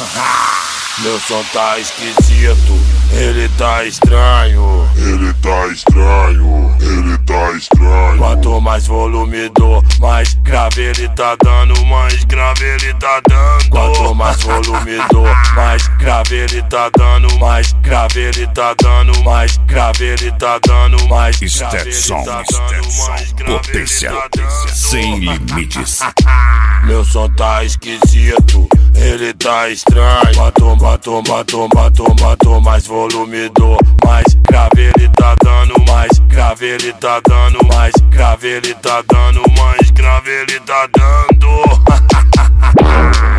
Meu som tá esquisito, ele tá estranho. Ele tá estranho, ele tá estranho. Quanto mais volume dou, mais grave ele tá dando, mais grave ele tá dando. Quanto mais volume dou, mais grave ele tá dando, mais grave ele tá dando, mais grave ele tá dando, mais grave ele tá dando, mais grave Potência sem limites. Meu som tá esquisito, ele tá estranho. Quanto mais volume dou, mais grave ele tá dando, mais grave ele tá dando, mais grave ele tá dando, mais grave ele tá dando.